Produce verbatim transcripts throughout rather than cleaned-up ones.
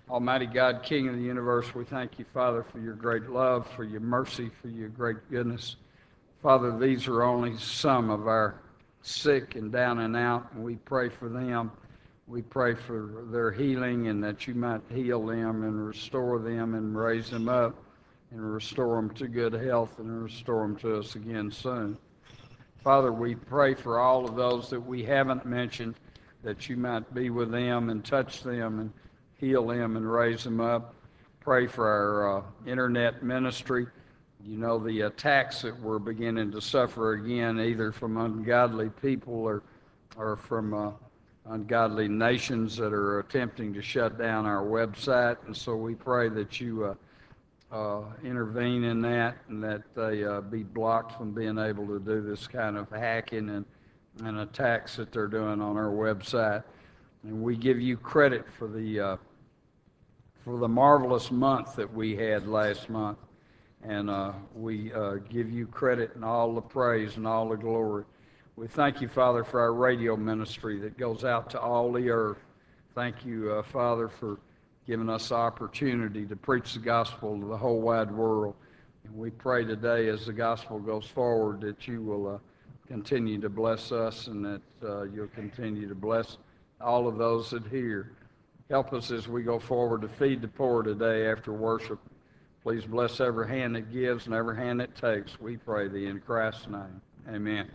Almighty God, King of the universe, we thank you, Father, for your great love, for your mercy, for your great goodness. Father, these are only some of our sick and down and out, and we pray for them. We pray for their healing and that you might heal them and restore them and raise them up and restore them to good health and restore them to us again soon. Father, we pray for all of those that we haven't mentioned, that you might be with them and touch them and heal them and raise them up. Pray for our uh, internet ministry. You know, the attacks that we're beginning to suffer again, either from ungodly people or, or from uh, ungodly nations that are attempting to shut down our website. And so we pray that you uh, uh, intervene in that and that they uh, be blocked from being able to do this kind of hacking and, and attacks that they're doing on our website. And we give you credit for the uh, for the marvelous month that we had last month. And uh, we uh, give you credit and all the praise and all the glory. We thank you, Father, for our radio ministry that goes out to all the earth. Thank you, uh, Father, for giving us the opportunity to preach the gospel to the whole wide world. And we pray today as the gospel goes forward that you will uh, continue to bless us and that uh, you'll continue to bless all of those that hear. Help us as we go forward to feed the poor today after worship. Please bless every hand that gives and every hand that takes. We pray thee in Christ's name. Amen.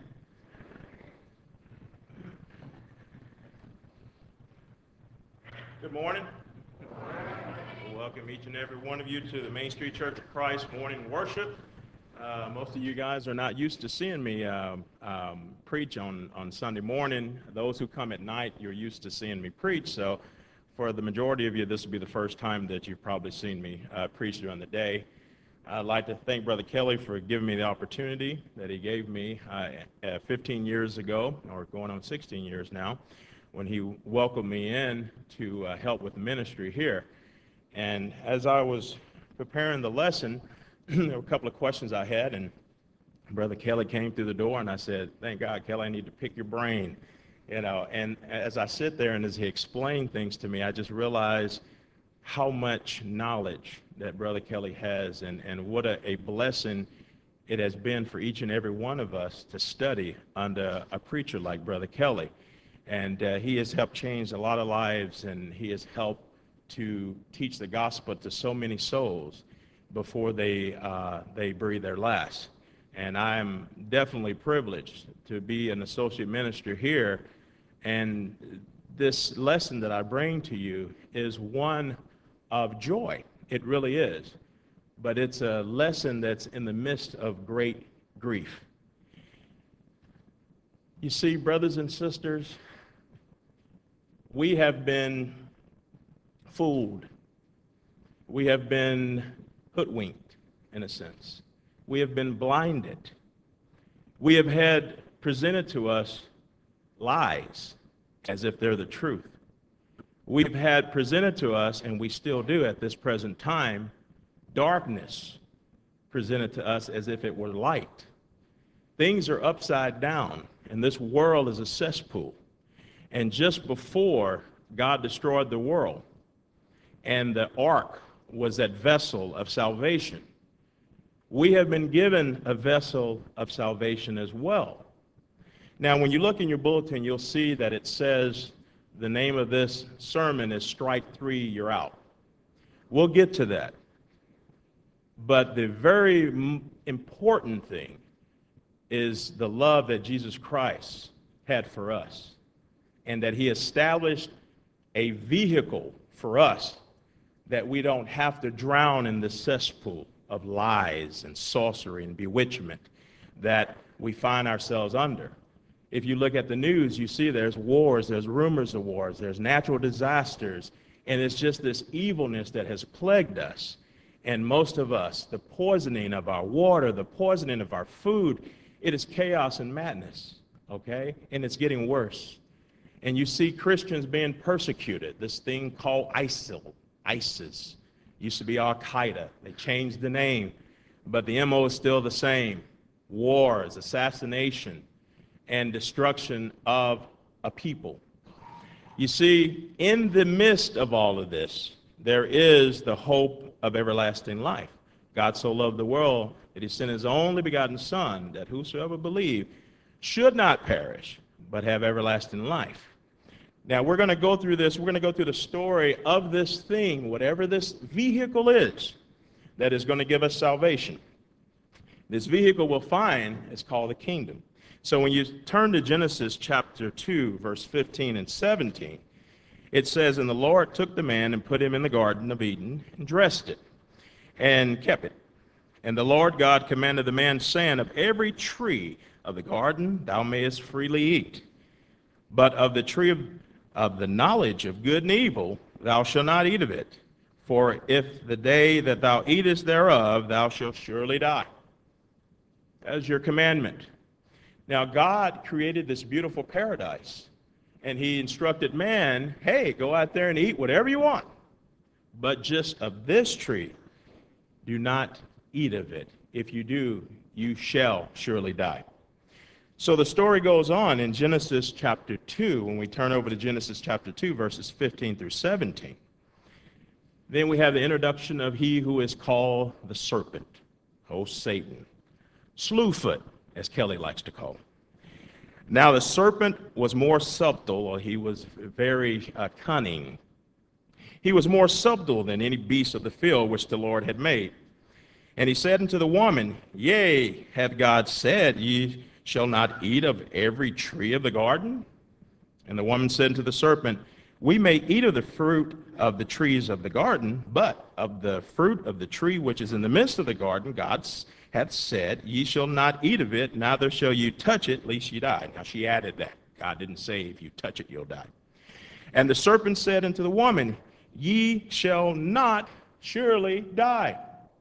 Good morning. Good morning. Welcome each and every one of you to the Main Street Church of Christ morning worship. Uh, most of you guys are not used to seeing me uh, um, preach on, on Sunday morning. Those who come at night, you're used to seeing me preach. So for the majority of you, this will be the first time that you've probably seen me uh, preach during the day. I'd like to thank Brother Kelly for giving me the opportunity that he gave me uh, fifteen years ago, or going on sixteen years now, when he welcomed me in to uh, help with the ministry here. And as I was preparing the lesson, there were a couple of questions I had, and Brother Kelly came through the door, and I said, thank God, Kelly, I need to pick your brain. You know, and as I sit there and as he explained things to me, I just realized how much knowledge that Brother Kelly has, and, and what a, a blessing it has been for each and every one of us to study under a preacher like Brother Kelly. And uh, he has helped change a lot of lives, and he has helped to teach the gospel to so many souls before they, uh, they breathe their last. And I'm definitely privileged to be an associate minister here. And this lesson that I bring to you is one of joy. It really is. But it's a lesson that's in the midst of great grief. You see, brothers and sisters, we have been fooled. We have been hoodwinked, in a sense. We have been blinded. We have had presented to us lies as if they're the truth. We've had presented to us, and we still do at this present time, darkness presented to us as if it were light. Things are upside down, and this world is a cesspool. And just before God destroyed the world, and the ark was that vessel of salvation, we have been given a vessel of salvation as well. Now, when you look in your bulletin, you'll see that it says the name of this sermon is Strike Three, You're Out. We'll get to that. But the very m- important thing is the love that Jesus Christ had for us, and that he established a vehicle for us that we don't have to drown in the cesspool of lies and sorcery and bewitchment that we find ourselves under. If you look at the news, you see there's wars, there's rumors of wars, there's natural disasters, and it's just this evilness that has plagued us. And most of us, the poisoning of our water, the poisoning of our food, it is chaos and madness, okay? And it's getting worse. And you see Christians being persecuted, this thing called ISIL, ISIS. Used to be Al-Qaeda. They changed the name, but the M O is still the same. Wars, assassination, and destruction of a people. You see, in the midst of all of this, there is the hope of everlasting life. God so loved the world that he sent his only begotten Son, that whosoever believe should not perish, but have everlasting life. Now, we're going to go through this. We're going to go through the story of this thing, whatever this vehicle is, that is going to give us salvation. This vehicle we'll find is called the kingdom. So when you turn to Genesis chapter two, verse fifteen and seventeen, it says, "And the Lord took the man and put him in the garden of Eden and dressed it and kept it. And the Lord God commanded the man, saying, Of every tree of the garden thou mayest freely eat, but of the tree of, of the knowledge of good and evil thou shalt not eat of it. For if the day that thou eatest thereof, thou shalt surely die." That is your commandment. Now, God created this beautiful paradise, and he instructed man, hey, go out there and eat whatever you want, but just of this tree, do not eat of it. If you do, you shall surely die. So the story goes on in Genesis chapter two. When we turn over to Genesis chapter two, verses fifteen through seventeen, then we have the introduction of he who is called the serpent, oh Satan, Slewfoot, as Kelly likes to call him. Now the serpent was more subtle, or he was very uh, cunning. He was more subtle than any beast of the field which the Lord had made. And he said unto the woman, Yea, hath God said, Ye shall not eat of every tree of the garden? And the woman said unto the serpent, We may eat of the fruit of the trees of the garden, but of the fruit of the tree which is in the midst of the garden, God hath said, Ye shall not eat of it, neither shall you touch it, lest ye die. Now she added that. God didn't say, if you touch it, you'll die. And the serpent said unto the woman, Ye shall not surely die.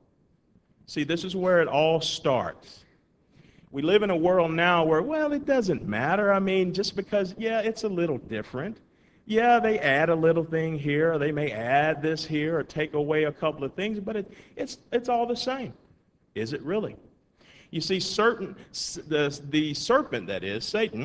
See, this is where it all starts. We live in a world now where, well, it doesn't matter. I mean, just because, yeah, it's a little different. Yeah, they add a little thing here, or they may add this here, or take away a couple of things, but it, it's, it's all the same. Is it really? You see, certain, the, the serpent, that is, Satan,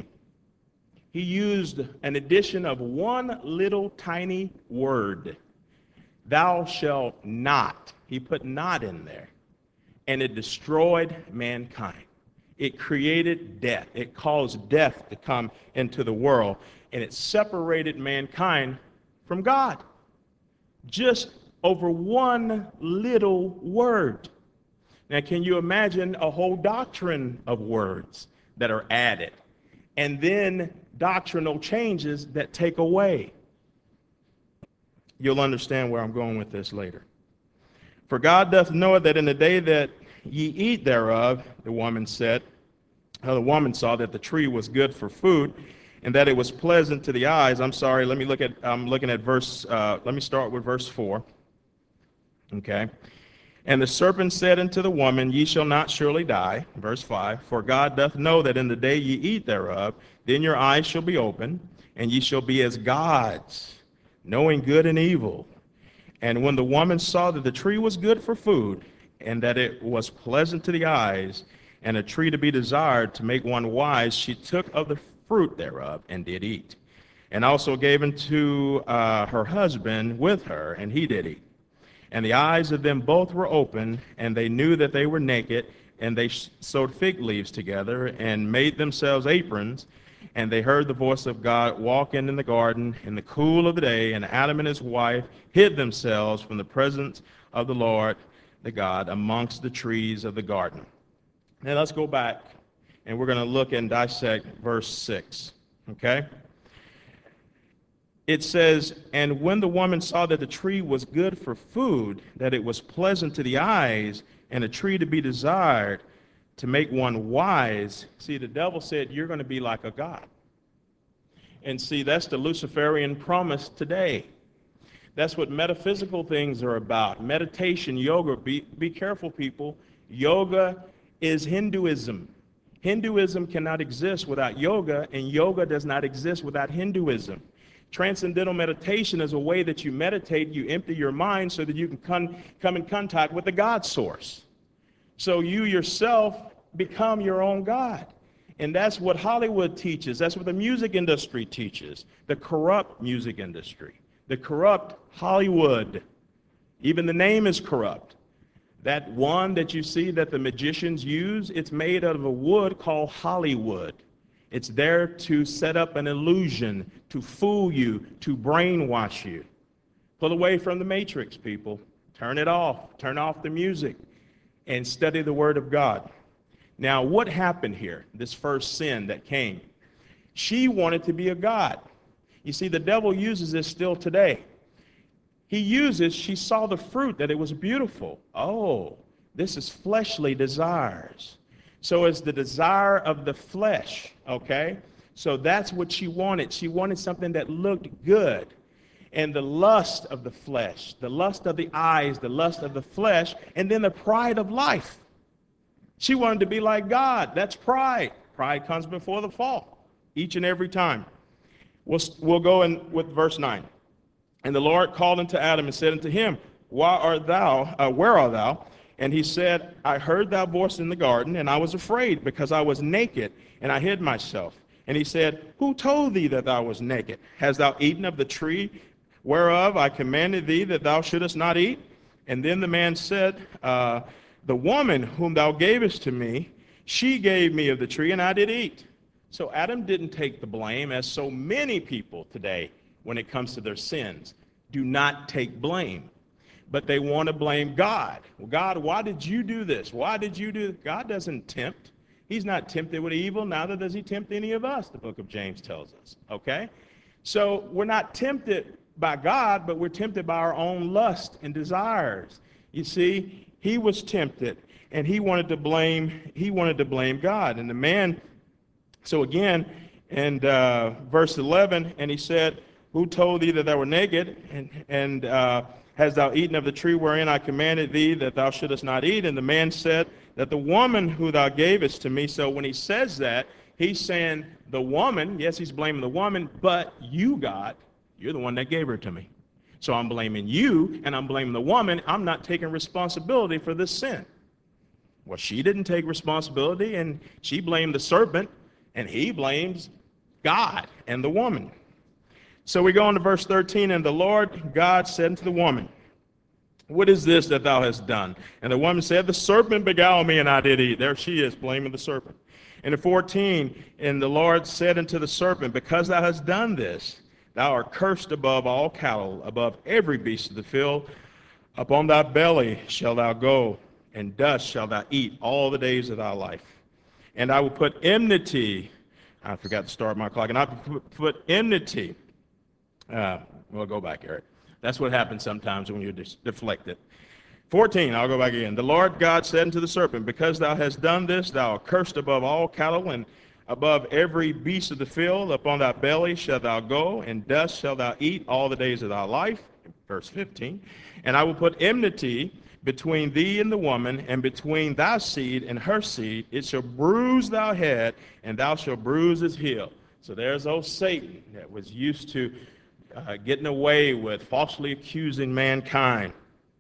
he used an addition of one little tiny word. Thou shalt not. He put not in there. And it destroyed mankind. It created death. It caused death to come into the world. And it separated mankind from God. Just over one little word. Now, can you imagine a whole doctrine of words that are added, and then doctrinal changes that take away? You'll understand where I'm going with this later. For God doth know that in the day that ye eat thereof, the woman said, uh, the woman saw that the tree was good for food, and that it was pleasant to the eyes. I'm sorry, let me look at, I'm looking at verse, uh, let me start with verse four. Okay. And the serpent said unto the woman, Ye shall not surely die. Verse five, For God doth know that in the day ye eat thereof, then your eyes shall be opened, and ye shall be as gods, knowing good and evil. And when the woman saw that the tree was good for food, and that it was pleasant to the eyes, and a tree to be desired to make one wise, she took of the fruit thereof, and did eat. And also gave unto uh, her husband with her, and he did eat. And the eyes of them both were open, and they knew that they were naked, and they sewed fig leaves together, and made themselves aprons. And they heard the voice of God walking in the garden in the cool of the day, and Adam and his wife hid themselves from the presence of the Lord, the God, amongst the trees of the garden. Now let's go back, and we're going to look and dissect verse six, okay? It says, And when the woman saw that the tree was good for food, that it was pleasant to the eyes, and a tree to be desired, to make one wise. See, the devil said, you're going to be like a god. And see, that's the Luciferian promise today. That's what metaphysical things are about. Meditation, yoga. Be, be careful, people. Yoga is Hinduism. Hinduism cannot exist without yoga, and yoga does not exist without Hinduism. Transcendental meditation is a way that you meditate, you empty your mind so that you can come, come in contact with the God source. So you yourself become your own God. And that's what Hollywood teaches. That's what the music industry teaches. The corrupt music industry. The corrupt Hollywood. Even the name is corrupt. That wand that you see that the magicians use, it's made out of a wood called Hollywood. It's there to set up an illusion, to fool you, to brainwash you. Pull away from the matrix, people. Turn it off. Turn off the music and study the Word of God. Now, what happened here, this first sin that came? She wanted to be a god. You see, the devil uses this still today. He uses, she saw the fruit, that it was beautiful. Oh, this is fleshly desires. So it's the desire of the flesh, okay? So that's what she wanted. She wanted something that looked good. And the lust of the flesh, the lust of the eyes, the lust of the flesh, and then the pride of life. She wanted to be like God. That's pride. Pride comes before the fall, each and every time. We'll, we'll go in with verse nine. And the Lord called unto Adam and said unto him, Why art thou, uh, where art thou? And he said, I heard thy voice in the garden, and I was afraid, because I was naked, and I hid myself. And he said, Who told thee that thou was naked? Hast thou eaten of the tree whereof I commanded thee that thou shouldest not eat? And then the man said, uh, The woman whom thou gavest to me, she gave me of the tree, and I did eat. So Adam didn't take the blame, as so many people today, when it comes to their sins, do not take blame. But they want to blame God. Well, God, why did you do this? Why did you do this? God doesn't tempt. He's not tempted with evil, neither does he tempt any of us, the book of James tells us, okay? So we're not tempted by God, but we're tempted by our own lust and desires. You see, he was tempted, and he wanted to blame, he wanted to blame God. And the man, so again, in uh, verse eleven, and he said, Who told thee that thou wert naked? And, and uh, hast thou eaten of the tree wherein I commanded thee that thou shouldest not eat? And the man said, That the woman who thou gavest to me. So when he says that, he's saying the woman, yes, he's blaming the woman, but you, God, you're the one that gave her to me. So I'm blaming you, and I'm blaming the woman. I'm not taking responsibility for this sin. Well, she didn't take responsibility, and she blamed the serpent, and he blames God and the woman. So we go on to verse thirteen, and the Lord God said unto the woman, What is this that thou hast done? And the woman said, The serpent beguiled me, and I did eat. There she is, blaming the serpent. And in fourteen, and the Lord said unto the serpent, Because thou hast done this, thou art cursed above all cattle, above every beast of the field. Upon thy belly shalt thou go, and dust shalt thou eat all the days of thy life. And I will put enmity, I forgot to start my clock, and I will put enmity, uh, we'll go back, Eric. That's what happens sometimes when you're deflected. fourteen, I'll go back again. The Lord God said unto the serpent, Because thou hast done this, thou art cursed above all cattle, and above every beast of the field. Upon thy belly shalt thou go, and dust shalt thou eat all the days of thy life. Verse fifteen. And I will put enmity between thee and the woman, and between thy seed and her seed. It shall bruise thy head, and thou shalt bruise his heel. So there's old Satan that was used to uh, getting away with falsely accusing mankind.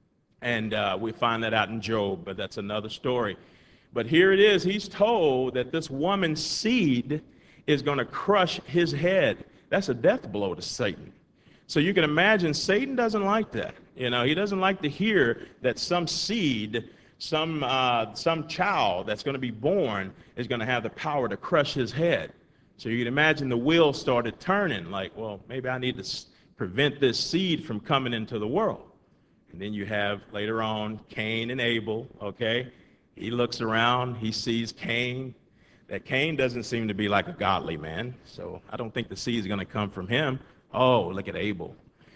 And uh, we find that out in Job, but that's another story. But here it is. He's told that this woman's seed is going to crush his head. That's a death blow to Satan. So you can imagine Satan doesn't like that. You know, he doesn't like to hear that some seed, some uh, some child that's going to be born is going to have the power to crush his head. So you can imagine the wheels started turning like, well, maybe I need to s- prevent this seed from coming into the world. And then you have later on Cain and Abel, okay? He looks around, he sees Cain. That Cain doesn't seem to be like a godly man, so I don't think the seed is going to come from him. Oh, look at Abel.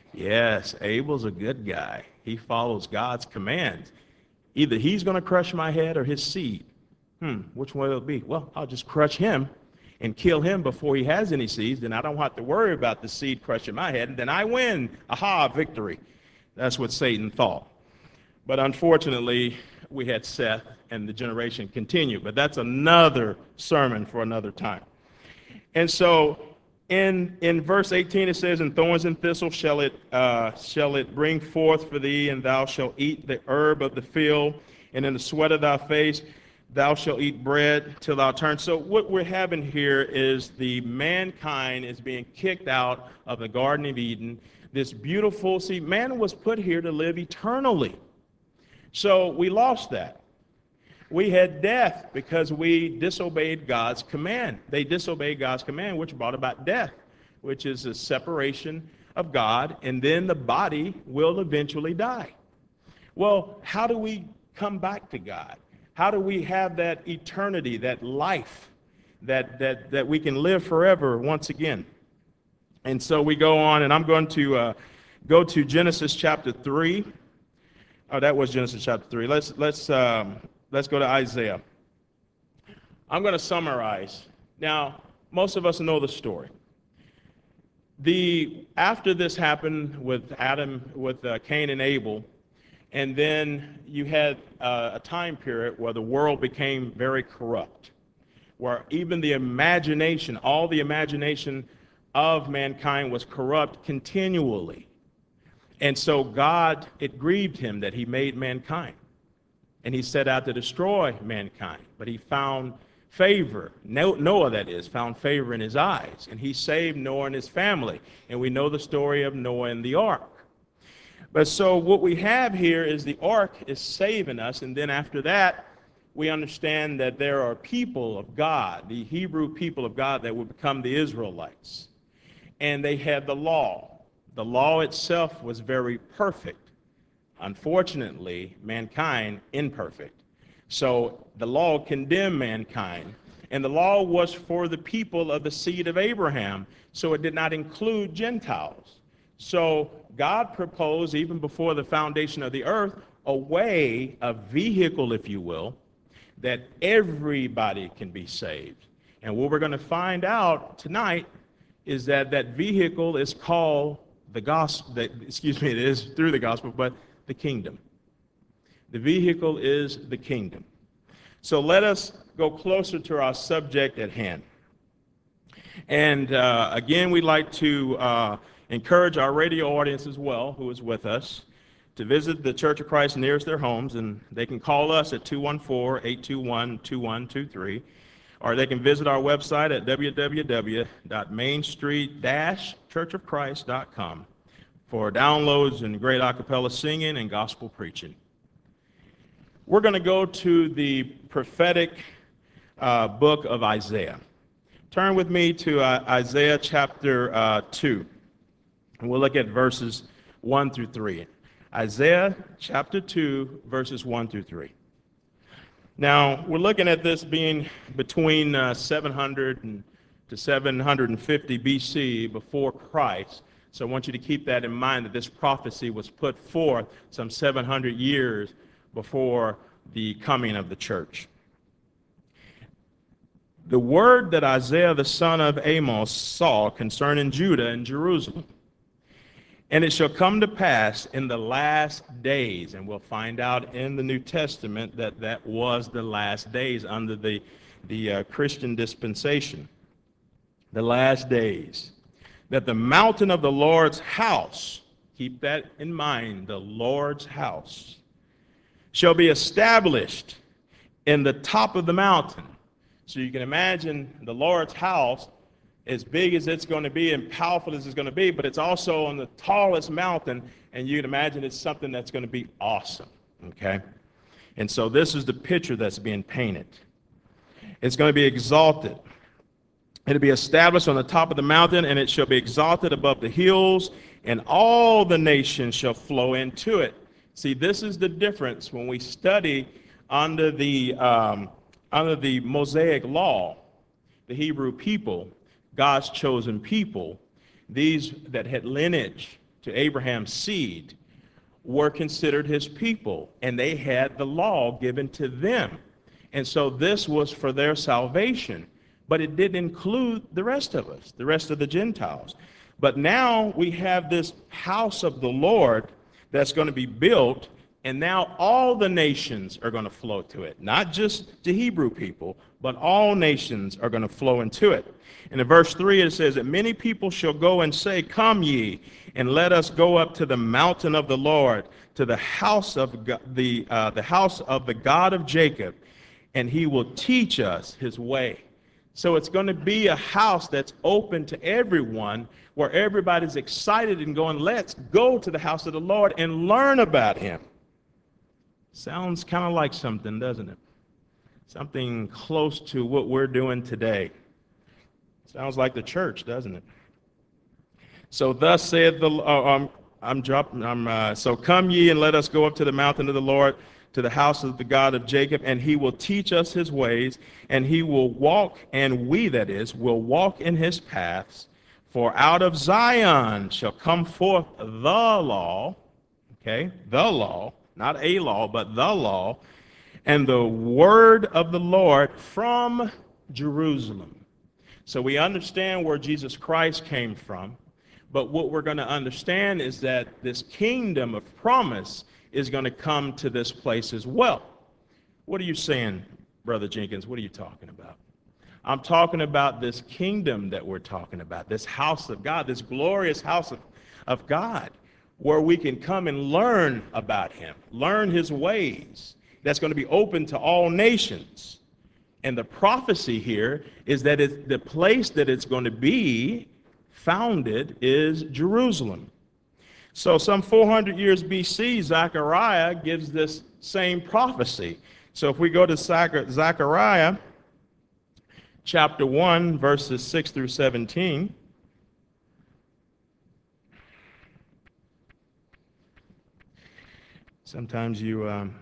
Yes, Abel's a good guy. He follows God's commands. Either he's going to crush my head or his seed. Hmm, which one will it be? Well, I'll just crush him and kill him before he has any seeds. Then I don't have to worry about the seed crushing my head, and then I win. Aha, victory. That's what Satan thought. But unfortunately, we had Seth, and the generation continued. But that's another sermon for another time. And so in in verse eighteen, it says, And thorns and thistles shall it, uh, shall it bring forth for thee, and thou shalt eat the herb of the field, and in the sweat of thy face thou shalt eat bread till thou turn. So what we're having here is the mankind is being kicked out of the Garden of Eden. this beautiful, see, man was put here to live eternally. So we lost that. We had death because we disobeyed God's command. They disobeyed God's command, which brought about death, which is a separation of God, and then the body will eventually die. Well, how do we come back to God? How do we have that eternity, that life, that that that we can live forever once again? And so we go on, and I'm going to uh, go to Genesis chapter three. Oh, that was Genesis chapter three. Let's let's um, let's go to Isaiah. I'm going to summarize. Now, most of us know the story. The after this happened with Adam, with uh, Cain and Abel, and then you had uh, a time period where the world became very corrupt, where even the imagination, all the imagination of mankind was corrupt continually. And so God, it grieved him that he made mankind. And he set out to destroy mankind. But he found favor, Noah that is, found favor in his eyes. And he saved Noah and his family. And we know the story of Noah and the ark. But so what we have here is the ark is saving us. And then after that, we understand that there are people of God, the Hebrew people of God that would become the Israelites. And they had the law. The law itself was very perfect. Unfortunately, mankind imperfect. So the law condemned mankind. And the law was for the people of the seed of Abraham. So it did not include Gentiles. So God proposed, even before the foundation of the earth, a way, a vehicle, if you will, that everybody can be saved. And what we're going to find out tonight is that that vehicle is called the gospel, that, excuse me, it is through the gospel, but the kingdom. The vehicle is the kingdom. So let us go closer to our subject at hand. And uh, again, we'd like to uh, encourage our radio audience as well, who is with us, to visit the Church of Christ nearest their homes, and they can call us at two one four, eight two one, two one two three, or they can visit our website at w w w dot main street dash church of christ dot com for downloads and great a cappella singing and gospel preaching. We're going to go to the prophetic uh, book of Isaiah. Turn with me to uh, Isaiah chapter uh, two, and we'll look at verses one through three. Isaiah chapter two, verses one through three. Now, we're looking at this being between uh, seven hundred and to seven hundred fifty B C before Christ. So I want you to keep that in mind, that this prophecy was put forth some seven hundred years before the coming of the church. The word that Isaiah the son of Amos saw concerning Judah and Jerusalem. And it shall come to pass in the last days, and we'll find out in the New Testament that that was the last days under the, the uh, Christian dispensation. The last days. That the mountain of the Lord's house, keep that in mind, the Lord's house, shall be established in the top of the mountain. So you can imagine the Lord's house, as big as it's going to be and powerful as it's going to be, but it's also on the tallest mountain, and you can imagine it's something that's going to be awesome, okay? And so this is the picture that's being painted. It's going to be exalted. It'll be established on the top of the mountain, and it shall be exalted above the hills, and all the nations shall flow into it. See, this is the difference when we study under the, um, under the Mosaic law, the Hebrew people, God's chosen people, these that had lineage to Abraham's seed, were considered his people, and they had the law given to them. And so this was for their salvation, but it didn't include the rest of us, the rest of the Gentiles. But now we have this house of the Lord that's going to be built, and now all the nations are going to flow to it, not just the Hebrew people, but all nations are going to flow into it. And in verse three, it says that many people shall go and say, come ye, and let us go up to the mountain of the Lord, to the house of God, the, uh, the house of the God of Jacob, and he will teach us his way. So it's going to be a house that's open to everyone, where everybody's excited and going, let's go to the house of the Lord and learn about him. Sounds kind of like something, doesn't it? Something close to what we're doing today. Sounds like the church, doesn't it? So thus saith the, uh, um, I'm dropping, I'm, uh, so come ye and let us go up to the mountain of the Lord, to the house of the God of Jacob, and he will teach us his ways, and he will walk, and we, that is, will walk in his paths. For out of Zion shall come forth the law, okay, the law, not a law, but the law, and the word of the Lord from Jerusalem. So we understand where Jesus Christ came from, but what we're going to understand is that this kingdom of promise is going to come to this place as well. What are you saying, Brother Jenkins? What are you talking about? I'm talking about this kingdom that we're talking about, this house of God, this glorious house of, of God, where we can come and learn about him, learn his ways. That's going to be open to all nations. And the prophecy here is that it's, the place that it's going to be founded is Jerusalem. So some four hundred years B C, Zechariah gives this same prophecy. So if we go to Zechariah chapter one, verses six through seventeen. Sometimes you, um,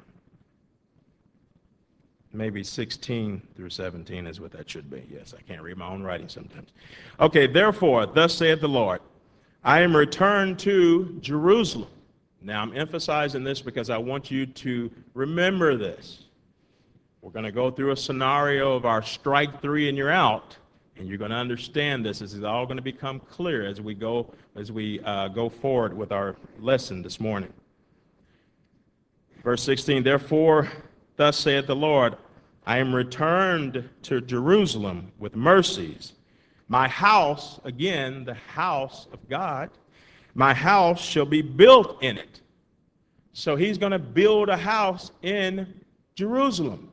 maybe sixteen through seventeen is what that should be. Yes, I can't read my own writing sometimes. Okay, therefore, thus saith the Lord, I am returned to Jerusalem. Now, I'm emphasizing this because I want you to remember this. We're going to go through a scenario of our strike three and you're out, and you're going to understand this. This is all going to become clear as we go as we uh, go forward with our lesson this morning. Verse sixteen, therefore, thus saith the Lord, I am returned to Jerusalem with mercies. My house, again, the house of God, my house shall be built in it. So he's going to build a house in Jerusalem,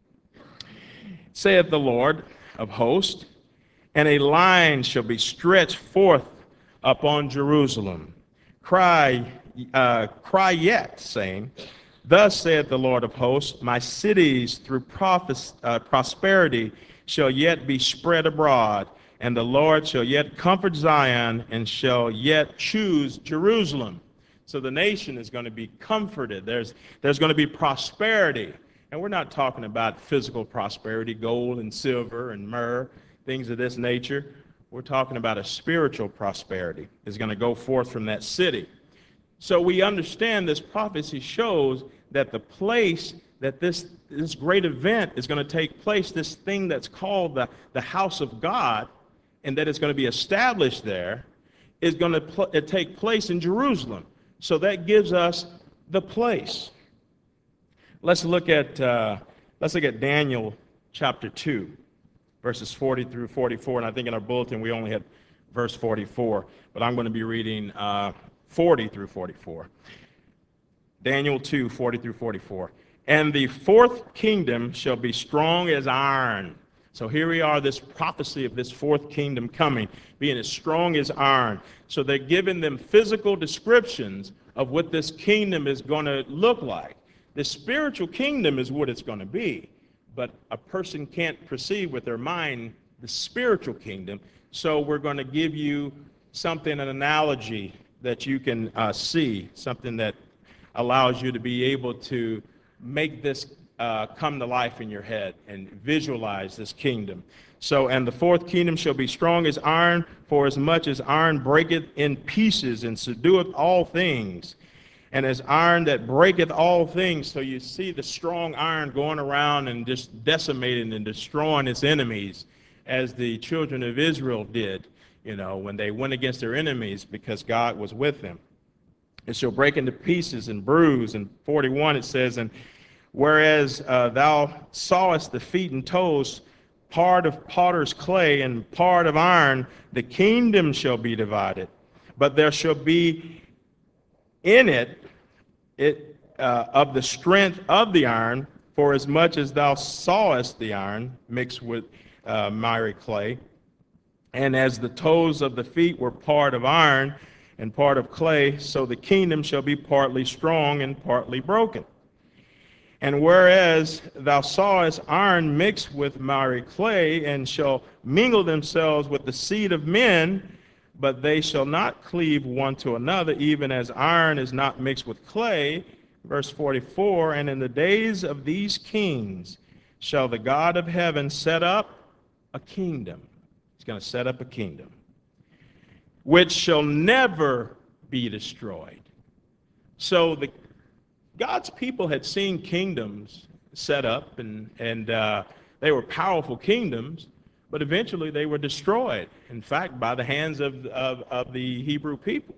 saith the Lord of hosts, and a line shall be stretched forth upon Jerusalem. Cry, uh, cry yet, saying, thus saith the Lord of hosts, my cities through prophes- uh, prosperity shall yet be spread abroad, and the Lord shall yet comfort Zion, and shall yet choose Jerusalem. So the nation is going to be comforted. There's, there's going to be prosperity. And we're not talking about physical prosperity, gold and silver and myrrh, things of this nature. We're talking about a spiritual prosperity is going to go forth from that city. So we understand this prophecy shows that the place that this, this great event is going to take place, this thing that's called the, the house of God, and that it's going to be established there, is going to pl- take place in Jerusalem. So that gives us the place. Let's look at uh, let's look at Daniel chapter two, verses forty through forty-four. And I think in our bulletin we only had verse forty-four, but I'm going to be reading uh, forty through forty-four. Daniel two, forty through forty-four. And the fourth kingdom shall be strong as iron. So here we are, this prophecy of this fourth kingdom coming, being as strong as iron. So they're giving them physical descriptions of what this kingdom is going to look like. The spiritual kingdom is what it's going to be, but a person can't perceive with their mind the spiritual kingdom. So we're going to give you something, an analogy that you can uh, see, something that allows you to be able to make this uh, come to life in your head and visualize this kingdom. So, and the fourth kingdom shall be strong as iron, for as much as iron breaketh in pieces and subdueth all things, and as iron that breaketh all things. So you see the strong iron going around and just decimating and destroying its enemies, as the children of Israel did, you know, when they went against their enemies because God was with them. It shall break into pieces and bruise. And forty-one it says, and whereas uh, thou sawest the feet and toes, part of potter's clay and part of iron, the kingdom shall be divided. But there shall be in it, it uh, of the strength of the iron, for as much as thou sawest the iron mixed with uh, miry clay. And as the toes of the feet were part of iron and part of clay, so the kingdom shall be partly strong and partly broken. And whereas thou sawest iron mixed with miry clay, and shall mingle themselves with the seed of men, but they shall not cleave one to another, even as iron is not mixed with clay. Verse forty-four, and in the days of these kings shall the God of heaven set up a kingdom. He's going to set up a kingdom, which shall never be destroyed. So the God's people had seen kingdoms set up, and, and uh, they were powerful kingdoms, but eventually they were destroyed, in fact, by the hands of, of, of the Hebrew people.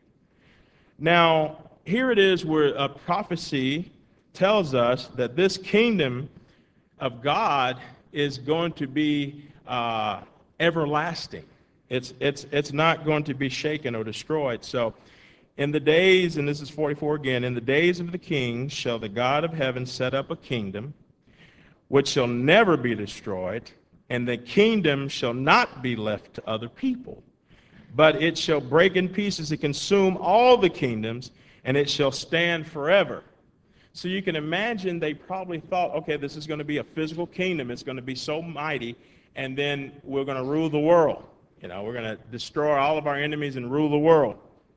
Now, here it is where a prophecy tells us that this kingdom of God is going to be uh, everlasting. It's, it's, it's not going to be shaken or destroyed. So, in the days, and this is forty-four again, in the days of the kings shall the God of heaven set up a kingdom which shall never be destroyed, and the kingdom shall not be left to other people, but it shall break in pieces and consume all the kingdoms, and it shall stand forever. So you can imagine they probably thought, okay, this is going to be a physical kingdom. It's going to be so mighty, and then we're going to rule the world. You know, we're going to destroy all of our enemies and rule the world.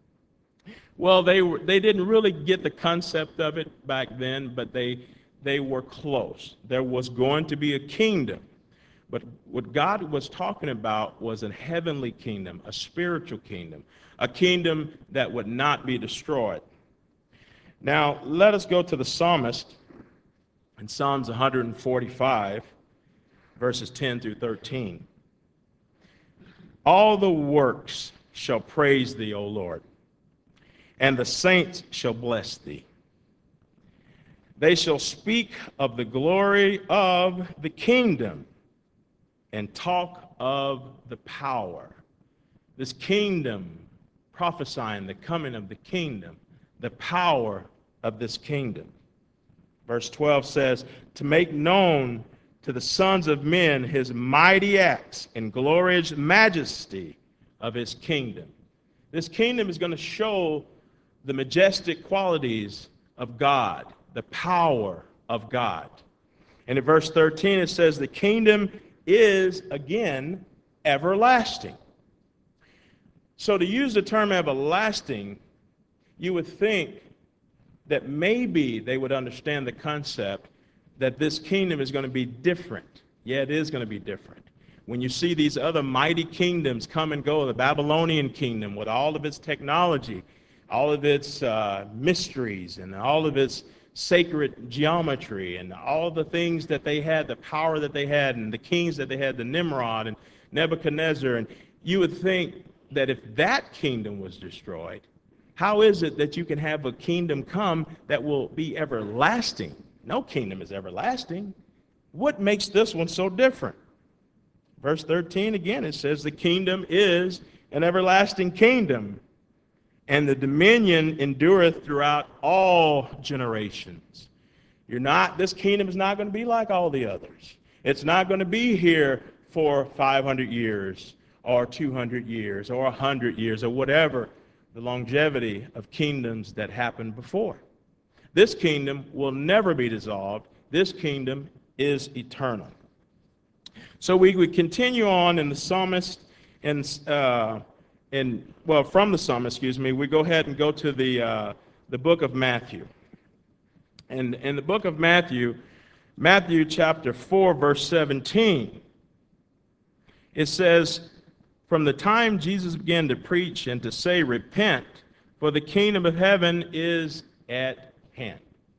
Well, they were, they didn't really get the concept of it back then, but they they were close. There was going to be a kingdom. But what God was talking about was a heavenly kingdom, a spiritual kingdom, a kingdom that would not be destroyed. Now, let us go to the psalmist in Psalms one forty-five, verses ten through thirteen. All the works shall praise thee, O Lord, and the saints shall bless thee. They shall speak of the glory of the kingdom and talk of the power. This kingdom, prophesying the coming of the kingdom, the power of this kingdom. Verse twelve says, to make known to the sons of men his mighty acts and glorious majesty of his kingdom. This kingdom is going to show the majestic qualities of God, the power of God. And in verse thirteen, it says, the kingdom is, again, everlasting. So to use the term everlasting, you would think that maybe they would understand the concept that this kingdom is going to be different. Yeah, it is going to be different. When you see these other mighty kingdoms come and go, the Babylonian kingdom with all of its technology, all of its uh, mysteries, and all of its sacred geometry, and all the things that they had, the power that they had, and the kings that they had, the Nimrod and Nebuchadnezzar, and you would think that if that kingdom was destroyed, how is it that you can have a kingdom come that will be everlasting? No kingdom is everlasting. What makes this one so different? Verse thirteen, again, it says, the kingdom is an everlasting kingdom, and the dominion endureth throughout all generations. You're not, this kingdom is not going to be like all the others. It's not going to be here for five hundred years or two hundred years or one hundred years or whatever the longevity of kingdoms that happened before. This kingdom will never be dissolved. This kingdom is eternal. So we would continue on in the psalmist, and uh, in well, from the psalmist, excuse me, we go ahead and go to the uh, the book of Matthew. And in the book of Matthew, Matthew chapter four, verse seventeen, it says, from the time Jesus began to preach and to say, repent, for the kingdom of heaven is at hand.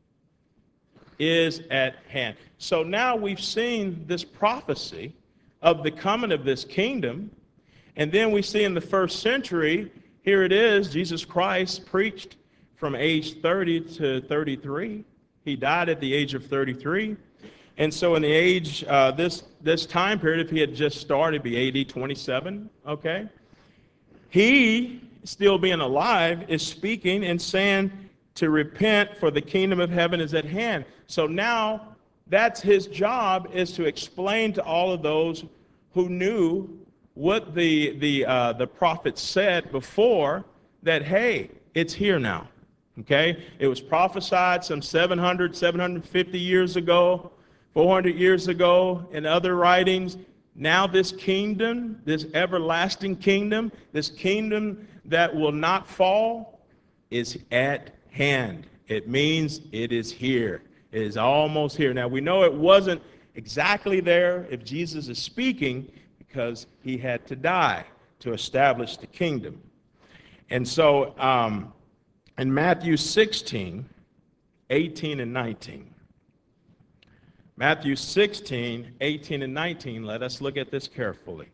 Is at hand. So now we've seen this prophecy of the coming of this kingdom, and then we see in the first century, here it is, Jesus Christ preached from age thirty to thirty-three. He died at the age of thirty-three. And so in the age, uh, this, this time period, if he had just started, it'd be A D twenty-seven, okay? He, still being alive, is speaking and saying to repent, for the kingdom of heaven is at hand. So now, that's his job, is to explain to all of those who knew what the, the, uh, the prophet said before, that, hey, it's here now. Okay? It was prophesied some seven hundred, seven hundred fifty years ago, four hundred years ago in other writings. Now this kingdom, this everlasting kingdom, this kingdom that will not fall, is at hand. It means it is here. It is almost here. Now we know it wasn't exactly there if Jesus is speaking, because he had to die to establish the kingdom. And so um, in Matthew sixteen, eighteen and nineteen, Matthew sixteen, eighteen and nineteen, let us look at this carefully.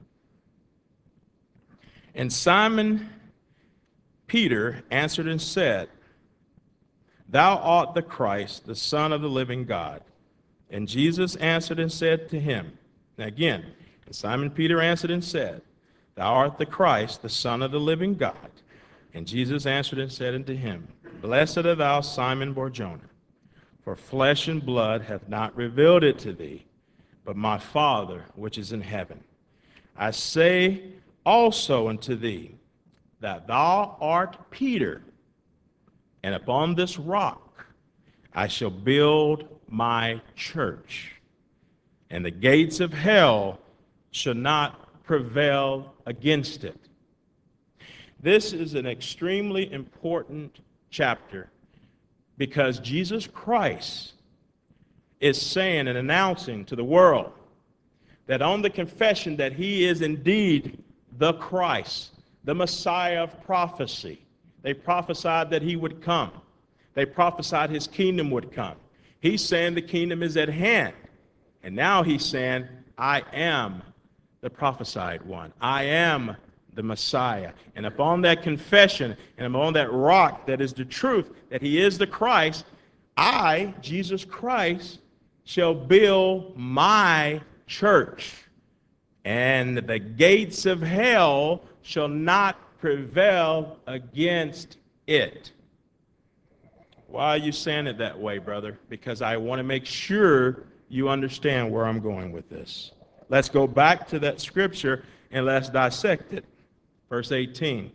And Simon Peter answered and said, Thou art the Christ, the Son of the living God. And Jesus answered and said to him, now again, and Simon Peter answered and said, Thou art the Christ, the Son of the living God. And Jesus answered and said unto him, Blessed art thou, Simon Barjona, for flesh and blood hath not revealed it to thee, but my Father which is in heaven. I say also unto thee, that thou art Peter, and upon this rock I shall build my church, and the gates of hell shall not prevail against it. This is an extremely important chapter, because Jesus Christ is saying and announcing to the world that on the confession that he is indeed the Christ, the Messiah of prophecy. They prophesied that he would come. They prophesied his kingdom would come. He's saying the kingdom is at hand. And now he's saying, I am the prophesied one. I am the Messiah. And upon that confession, and upon that rock that is the truth, that he is the Christ, I, Jesus Christ, shall build my church. And the gates of hell shall not prevail against it. Why are you saying it that way, brother? Because I want to make sure you understand where I'm going with this. Let's go back to that scripture and let's dissect it. Verse eighteen.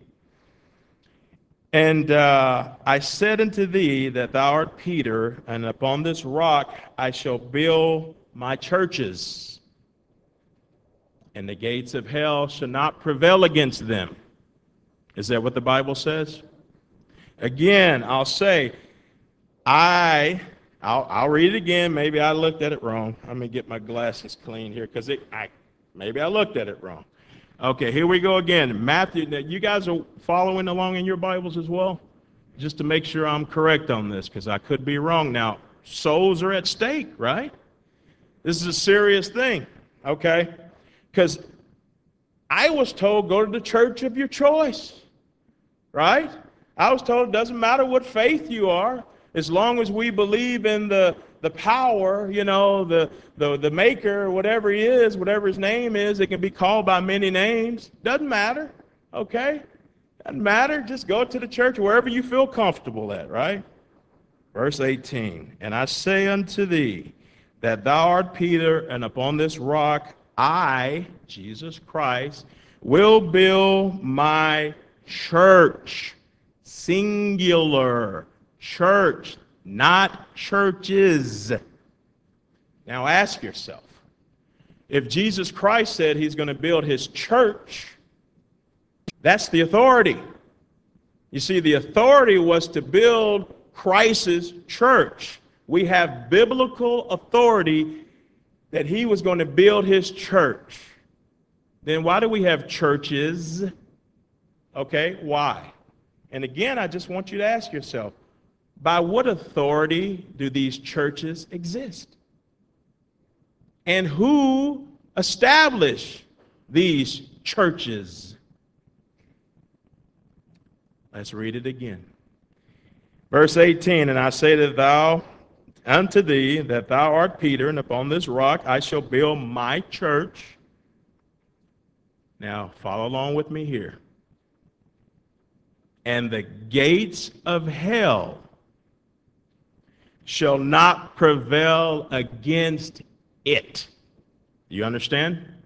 And uh, I said unto thee that thou art Peter, and upon this rock I shall build my churches, and the gates of hell shall not prevail against them. Is that what the Bible says? Again, I'll say, I, I'll, I'll read it again. Maybe I looked at it wrong. Let me get my glasses clean here, because it, I, maybe I looked at it wrong. Okay, here we go again. Matthew, now you guys are following along in your Bibles as well? Just to make sure I'm correct on this, because I could be wrong. Now, souls are at stake, right? This is a serious thing, okay? Because I was told, go to the church of your choice, right? I was told it doesn't matter what faith you are, as long as we believe in the, the power, you know, the, the, the maker, whatever he is, whatever his name is, it can be called by many names. Doesn't matter, okay? Doesn't matter. Just go to the church wherever you feel comfortable at, right? Verse eighteen, and I say unto thee that thou art Peter, and upon this rock I, Jesus Christ, will build my church. Singular. Church, not churches. Now ask yourself, if Jesus Christ said he's going to build his church, that's the authority. You see, the authority was to build Christ's church. We have biblical authority that he was going to build his church. Then why do we have churches? Okay, why? And again, I just want you to ask yourself, by what authority do these churches exist? And who established these churches? Let's read it again. Verse eighteen, and I say that thou unto thee that thou art Peter, and upon this rock I shall build my church. Now, follow along with me here. And the gates of hell shall not prevail against it. You understand?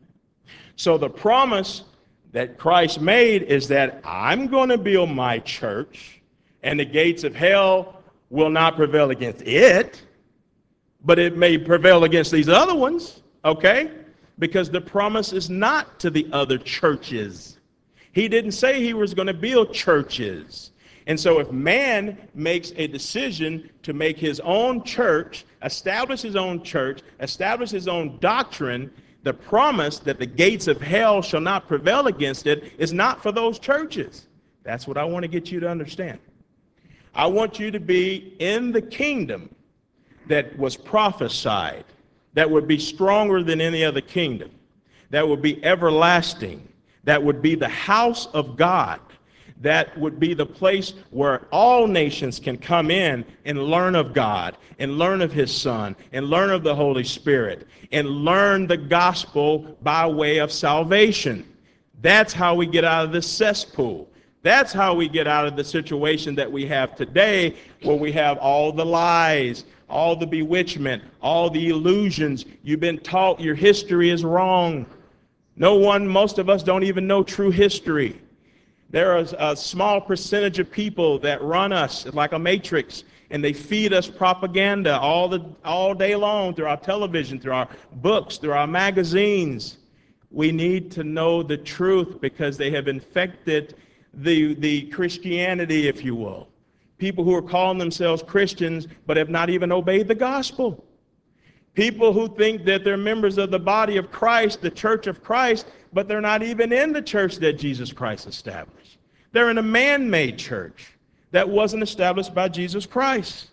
So the promise that Christ made is that I'm going to build my church, and the gates of hell will not prevail against it, but it may prevail against these other ones, okay? Because the promise is not to the other churches. He didn't say he was going to build churches. And so if man makes a decision to make his own church, establish his own church, establish his own doctrine, the promise that the gates of hell shall not prevail against it is not for those churches. That's what I want to get you to understand. I want you to be in the kingdom that was prophesied, that would be stronger than any other kingdom, that would be everlasting, that would be the house of God, that would be the place where all nations can come in and learn of God, and learn of his Son, and learn of the Holy Spirit, and learn the gospel by way of salvation. That's how we get out of this cesspool. That's how we get out of the situation that we have today, where we have all the lies, all the bewitchment, all the illusions. You've been taught your history is wrong. No one, most of us don't even know true history. There is a small percentage of people that run us like a matrix, and they feed us propaganda all the all day long through our television, through our books, through our magazines. We need to know the truth because they have infected the, the Christianity, if you will. People who are calling themselves Christians but have not even obeyed the gospel. People who think that they're members of the body of Christ, the church of Christ, but they're not even in the church that Jesus Christ established. They're in a man-made church that wasn't established by Jesus Christ.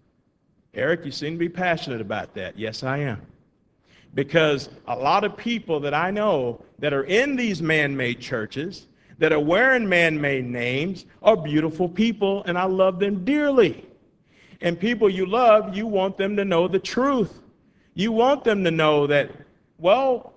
Eric, you seem to be passionate about that. Yes, I am. Because a lot of people that I know that are in these man-made churches, that are wearing man-made names, are beautiful people, and I love them dearly. And people you love, you want them to know the truth. You want them to know that, well,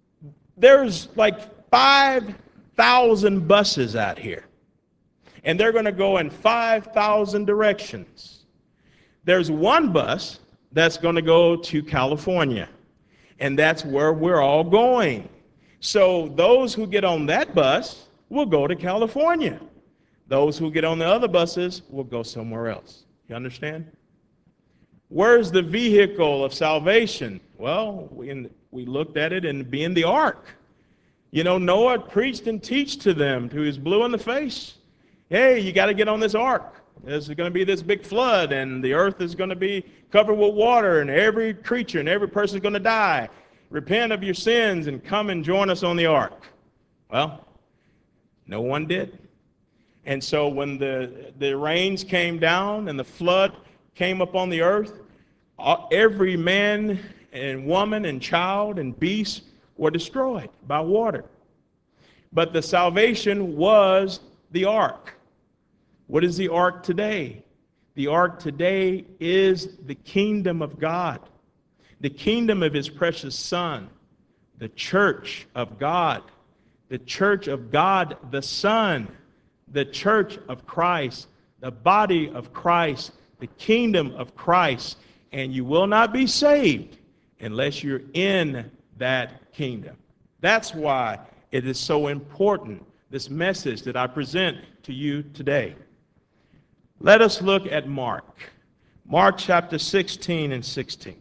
there's like five thousand buses out here, and they're going to go in five thousand directions. There's one bus that's going to go to California, and that's where we're all going. So those who get on that bus will go to California. Those who get on the other buses will go somewhere else. You understand? Where's the vehicle of salvation? Well, we, we looked at it in being the ark. You know, Noah preached and teached to them, to his blue in the face. Hey, you got to get on this ark. There's going to be this big flood, and the earth is going to be covered with water, and every creature and every person is going to die. Repent of your sins and come and join us on the ark. Well, no one did. And so when the, the rains came down and the flood came upon the earth, every man and woman and child and beast were destroyed by water. But the salvation was the ark. What is the ark today? The ark today is the kingdom of God, the kingdom of his precious Son, the church of God, the church of God the Son, the church of Christ, the body of Christ, the kingdom of Christ, and you will not be saved unless you're in that kingdom. That's why it is so important, this message that I present to you today. Let us look at Mark. Mark chapter sixteen and sixteen.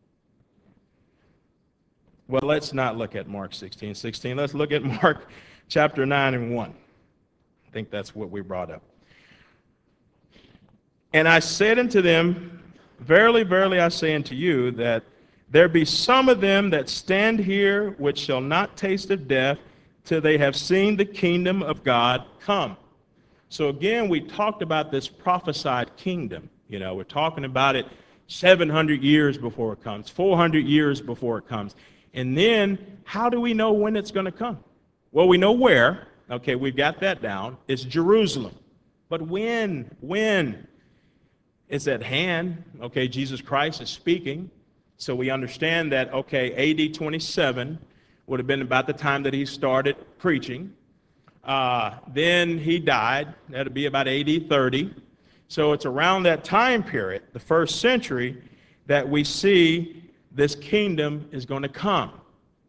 Well, let's not look at Mark sixteen, sixteen. Let's look at Mark chapter nine and one. I think that's what we brought up. And I said unto them, verily, verily, I say unto you, that there be some of them that stand here which shall not taste of death till they have seen the kingdom of God come. So again, we talked about this prophesied kingdom. You know, we're talking about it seven hundred years before it comes, four hundred years before it comes. And then, how do we know when it's going to come? Well, we know where. Okay, we've got that down. It's Jerusalem. But when? When? It's at hand. Okay, Jesus Christ is speaking. So we understand that, okay, A D twenty-seven would have been about the time that he started preaching. Uh, then he died. That would be about A D thirty. So it's around that time period, the first century, that we see this kingdom is going to come.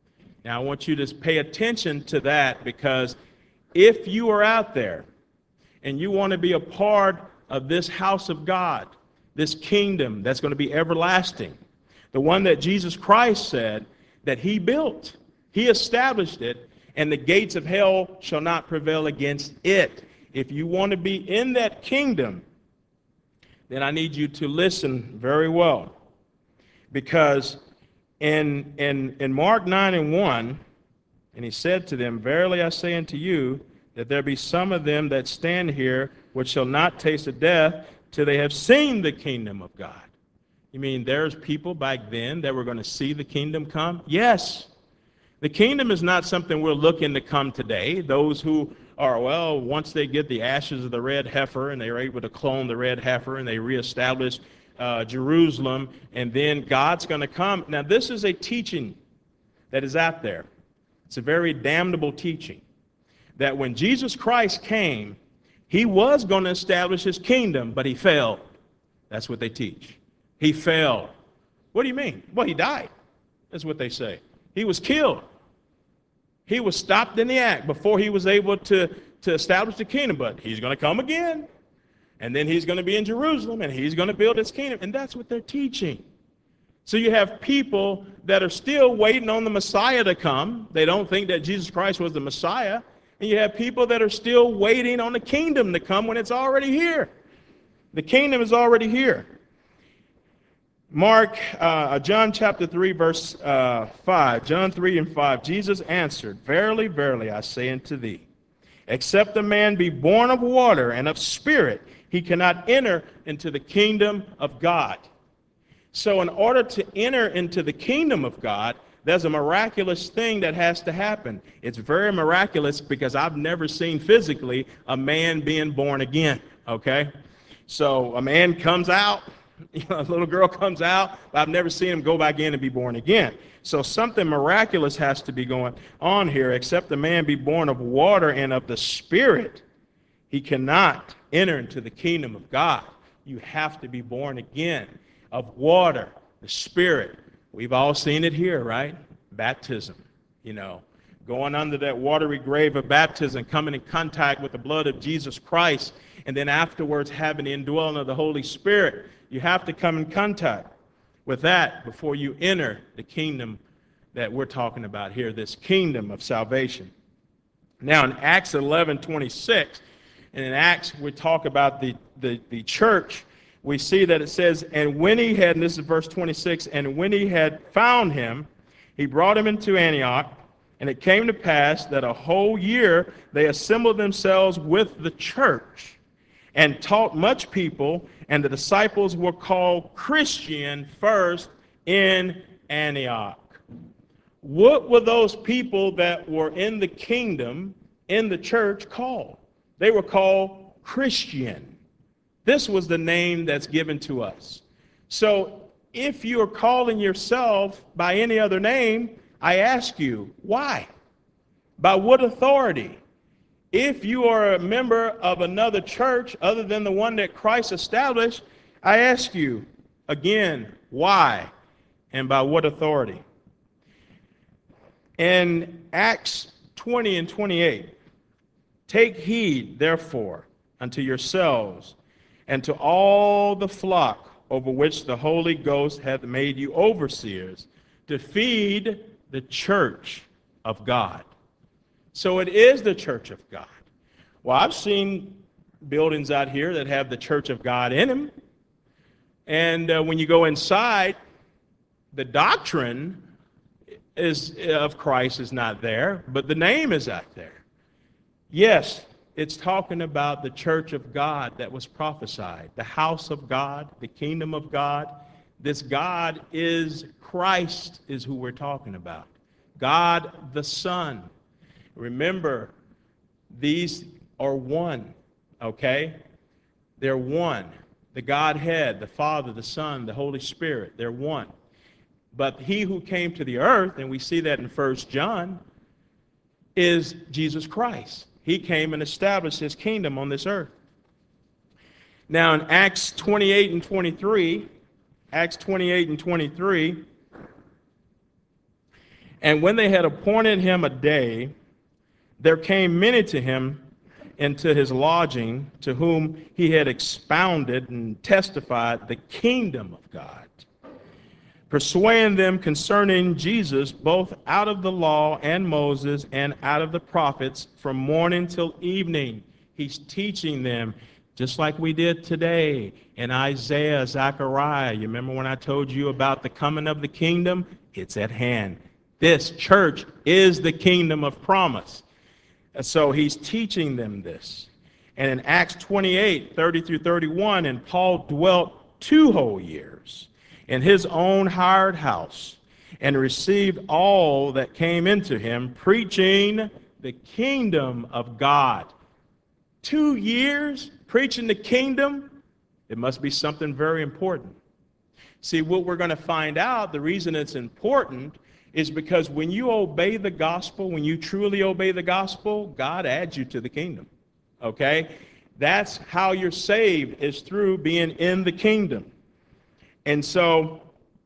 Now, I want you to pay attention to that, because if you are out there and you want to be a part of this house of God, this kingdom that's going to be everlasting, the one that Jesus Christ said that he built, he established it, and the gates of hell shall not prevail against it. If you want to be in that kingdom, then I need you to listen very well. Because in, in, in Mark nine and one, and he said to them, verily I say unto you, that there be some of them that stand here which shall not taste of death till they have seen the kingdom of God. You mean there's people back then that were going to see the kingdom come? Yes. The kingdom is not something we're looking to come today. Those who are, well, once they get the ashes of the red heifer and they're able to clone the red heifer and they reestablish uh, Jerusalem, and then God's going to come. Now, this is a teaching that is out there. It's a very damnable teaching, that when Jesus Christ came, he was going to establish his kingdom, but he failed. That's what they teach. He failed. What do you mean? Well, he died. That's what they say. He was killed. He was stopped in the act before he was able to, to establish the kingdom, but he's going to come again, and then he's going to be in Jerusalem, and he's going to build his kingdom, and that's what they're teaching. So you have people that are still waiting on the Messiah to come. They don't think that Jesus Christ was the Messiah. And you have people that are still waiting on the kingdom to come when it's already here. The kingdom is already here. Mark, uh, John chapter three, verse uh, five. John three and five. Jesus answered, verily, verily, I say unto thee, except a man be born of water and of spirit, he cannot enter into the kingdom of God. So in order to enter into the kingdom of God, there's a miraculous thing that has to happen. It's very miraculous because I've never seen physically a man being born again, okay? So a man comes out, you know, a little girl comes out, but I've never seen him go back in and be born again. So something miraculous has to be going on here. Except the man be born of water and of the Spirit, he cannot enter into the kingdom of God. You have to be born again of water, the Spirit. We've all seen it here, right? Baptism, you know, going under that watery grave of baptism, coming in contact with the blood of Jesus Christ, and then afterwards having the indwelling of the Holy Spirit. You have to come in contact with that before you enter the kingdom that we're talking about here, this kingdom of salvation. Now in Acts eleven twenty-six, and in Acts we talk about the, the, the church, we see that it says, and when he had, and this is verse twenty-six, and when he had found him, he brought him into Antioch, and it came to pass that a whole year they assembled themselves with the church and taught much people, and the disciples were called Christian first in Antioch. What were those people that were in the kingdom, in the church, called? They were called Christian. This was the name that's given to us. So if you are calling yourself by any other name, I ask you, why? By what authority? If you are a member of another church other than the one that Christ established, I ask you, again, why? And by what authority? In Acts twenty and twenty-eight, take heed, therefore, unto yourselves and to all the flock over which the Holy Ghost hath made you overseers, to feed the church of God. So it is the church of God. Well, I've seen buildings out here that have the church of God in them. And uh, when you go inside, the doctrine is of Christ is not there, but the name is out there. Yes, it's talking about the church of God that was prophesied, the house of God, the kingdom of God. This God is Christ, is who we're talking about. God the Son. Remember, these are one, okay? They're one. The Godhead, the Father, the Son, the Holy Spirit, they're one. But he who came to the earth, and we see that in First John, is Jesus Christ. He came and established his kingdom on this earth. Now in Acts twenty-eight and twenty-three, Acts twenty-eight and twenty-three, And when they had appointed him a day, there came many to him into his lodging, to whom he had expounded and testified the kingdom of God, persuading them concerning Jesus, both out of the law and Moses and out of the prophets, from morning till evening. He's teaching them, just like we did today in Isaiah, Zechariah. You remember when I told you about the coming of the kingdom? It's at hand. This church is the kingdom of promise. And so he's teaching them this. And in Acts twenty-eight, thirty through thirty-one, and Paul dwelt two whole years in his own hired house, and received all that came into him, preaching the kingdom of God. Two years preaching the kingdom? It must be something very important. See, what we're going to find out, the reason it's important is because when you obey the gospel, when you truly obey the gospel, God adds you to the kingdom. Okay? That's how you're saved, is through being in the kingdom. And so,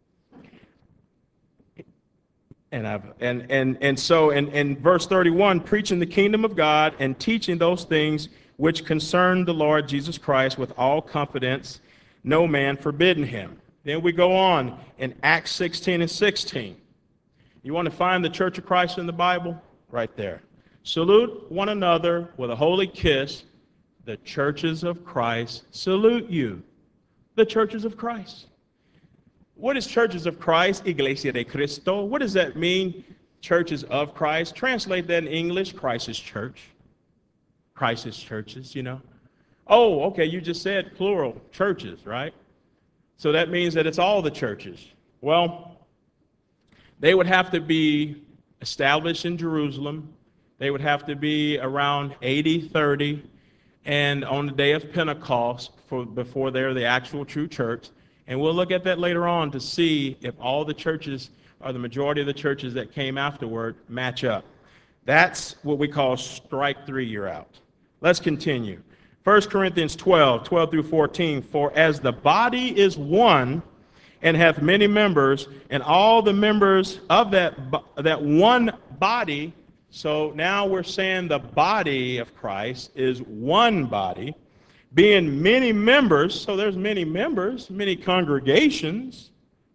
and I've and and and so in, in verse thirty-one, preaching the kingdom of God and teaching those things which concern the Lord Jesus Christ with all confidence, no man forbidding him. Then we go on in Acts sixteen and sixteen. You want to find the Church of Christ in the Bible? Right there. Salute one another with a holy kiss. The churches of Christ salute you. The churches of Christ. What is churches of Christ? Iglesia de Cristo. What does that mean? Churches of Christ. Translate that in English. Christ's church. Christ's churches, you know. Oh, okay, you just said plural churches, right? So that means that it's all the churches. Well, they would have to be established in Jerusalem. They would have to be around A D thirty, and on the day of Pentecost, for, before they're the actual true church. And we'll look at that later on to see if all the churches, or the majority of the churches that came afterward, match up. That's what we call strike three, you're out. Let's continue. First Corinthians twelve, twelve through fourteen, for as the body is one and hath many members, and all the members of that, that one body, so now we're saying the body of Christ is one body, being many members, so there's many members, many congregations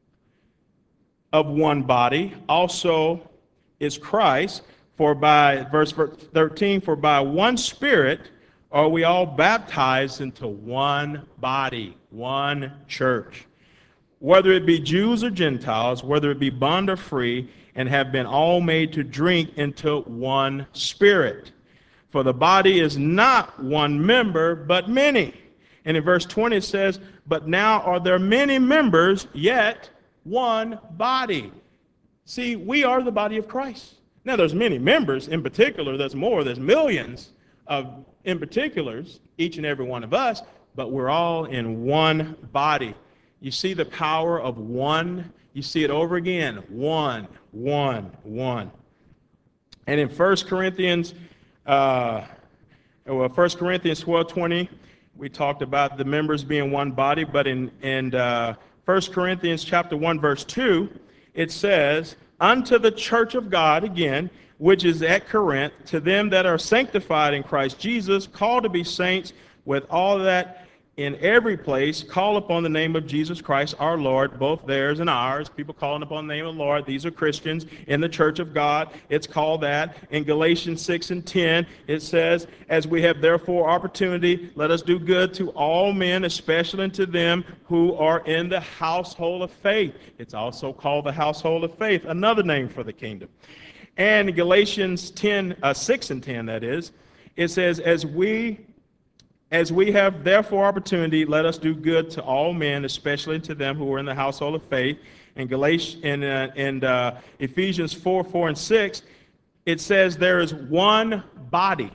of one body, also is Christ, for by, verse thirteen, for by one Spirit are we all baptized into one body, one church, whether it be Jews or Gentiles, whether it be bond or free, and have been all made to drink into one Spirit. For the body is not one member, but many. And in verse twenty it says, but now are there many members, yet one body. See, we are the body of Christ. Now there's many members, in particular, there's more, there's millions of in particulars, each and every one of us, but we're all in one body. You see the power of one? You see it over again. One, one, one. And in First Corinthians, uh, well, First Corinthians twelve twenty, we talked about the members being one body, but in, in uh, First Corinthians chapter one, verse two, it says, unto the church of God, again, which is at Corinth, to them that are sanctified in Christ Jesus, called to be saints, with all that in every place call upon the name of Jesus Christ our Lord, both theirs and ours. People calling upon the name of the Lord. These are Christians in the church of God. It's called that. In Galatians six and ten, it says, as we have therefore opportunity, let us do good to all men, especially to them who are in the household of faith. It's also called the household of faith, another name for the kingdom. And in Galatians ten, uh, six and ten, that is, it says, as we As we have therefore opportunity, let us do good to all men, especially to them who are in the household of faith. In Galatians, in, uh, in uh, Ephesians four, four and six, it says there is one body,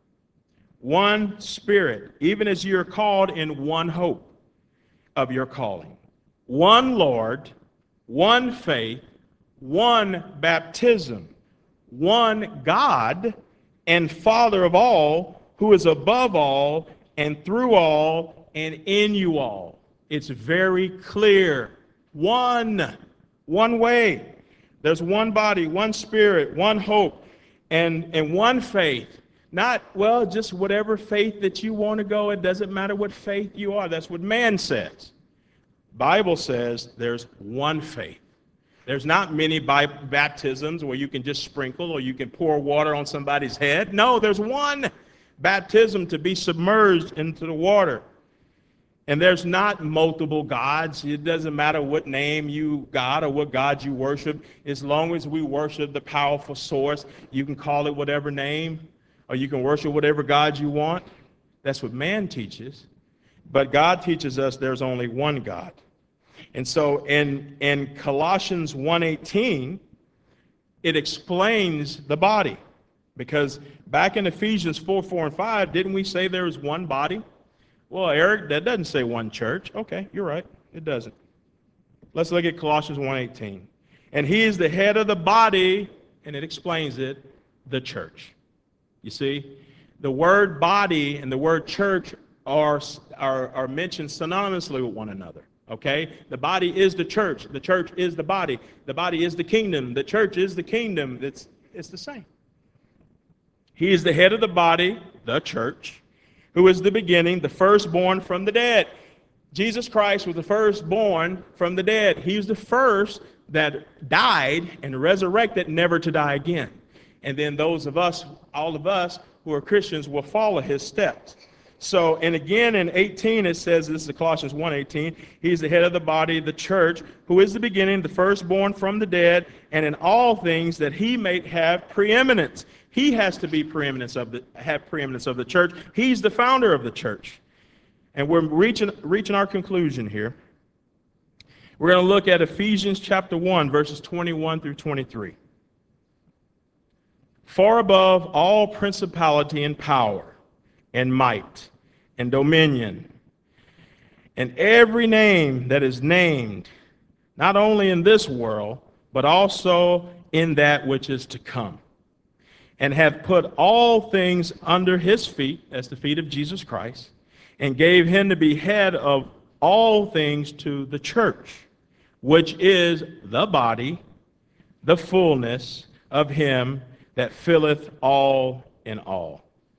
one Spirit, even as you are called in one hope of your calling. One Lord, one faith, one baptism, one God and Father of all, who is above all, and through all, and in you all. It's very clear. One, one way. There's one body, one spirit, one hope, and, and one faith. Not, well, just whatever faith that you want to go. It doesn't matter what faith you are. That's what man says. Bible says there's one faith. There's not many baptisms where you can just sprinkle or you can pour water on somebody's head. No, there's one baptism to be submerged into the water. And there's not multiple gods. It doesn't matter what name you got or what God you worship. As long as we worship the powerful source, you can call it whatever name, or you can worship whatever God you want. That's what man teaches. But God teaches us there's only one God. And so in, in Colossians one eighteen, it explains the body. Because back in Ephesians four, four, and five, didn't we say there is one body? Well, Eric, that doesn't say one church. Okay, you're right. It doesn't. Let's look at Colossians one eighteen. And he is the head of the body, and it explains it, the church. You see, the word body and the word church are, are, are mentioned synonymously with one another. Okay? The body is the church. The church is the body. The body is the kingdom. The church is the kingdom. It's, it's the same. He is the head of the body, the church, who is the beginning, the firstborn from the dead. Jesus Christ was the firstborn from the dead. He was the first that died and resurrected, never to die again. And then those of us, all of us who are Christians, will follow his steps. So, and again in eighteen, it says, this is Colossians one eighteen, he is the head of the body, the church, who is the beginning, the firstborn from the dead, and in all things that he may have preeminence. He has to be preeminence of the, have preeminence of the church. He's the founder of the church. And we're reaching, reaching our conclusion here. We're going to look at Ephesians chapter one, verses twenty-one through twenty-three. Far above all principality and power and might and dominion, and every name that is named, not only in this world, but also in that which is to come, and have put all things under his feet, as the feet of Jesus Christ, and gave him to be head of all things to the church, which is the body, the fullness of him that filleth all in all.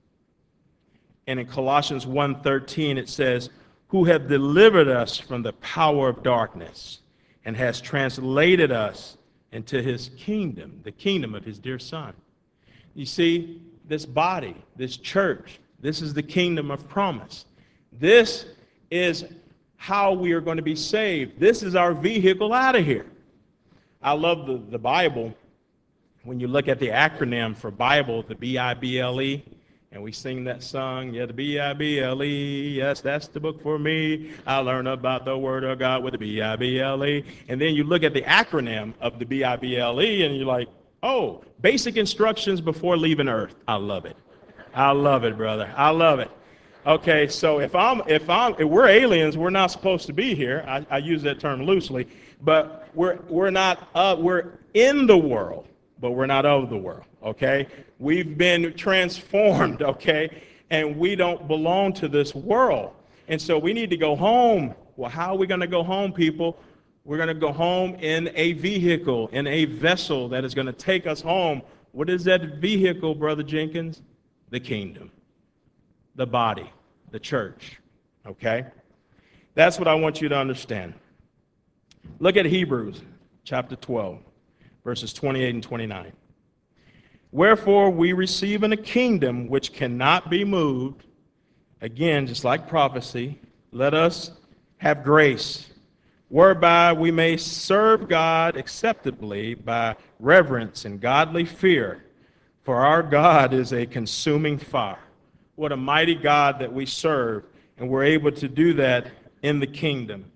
And in Colossians one thirteen, it says, who have delivered us from the power of darkness and has translated us into his kingdom, the kingdom of his dear Son. You see, this body, this church, this is the kingdom of promise. This is how we are going to be saved. This is our vehicle out of here. I love the, the Bible. When you look at the acronym for Bible, the B I B L E, and we sing that song, yeah, the B I B L E, yes, that's the book for me. I learn about the Word of God with the B I B L E. And then you look at the acronym of the B I B L E, and you're like, oh, basic instructions before leaving Earth. I love it. I love it, brother. I love it. Okay, so if I'm, if I'm, if we're aliens, we're not supposed to be here. I, I use that term loosely, but we're we're not. Uh, we're in the world, but we're not of the world. Okay, we've been transformed. Okay, and we don't belong to this world, and so we need to go home. Well, how are we going to go home, people? We're going to go home in a vehicle, in a vessel that is going to take us home. What is that vehicle, Brother Jenkins? The kingdom, the body, the church, okay? That's what I want you to understand. Look at Hebrews chapter twelve, verses twenty-eight and twenty-nine. Wherefore we receive in a kingdom which cannot be moved, again, just like prophecy, let us have grace, whereby we may serve God acceptably by reverence and godly fear, for our God is a consuming fire. What a mighty God that we serve, and we're able to do that in the kingdom.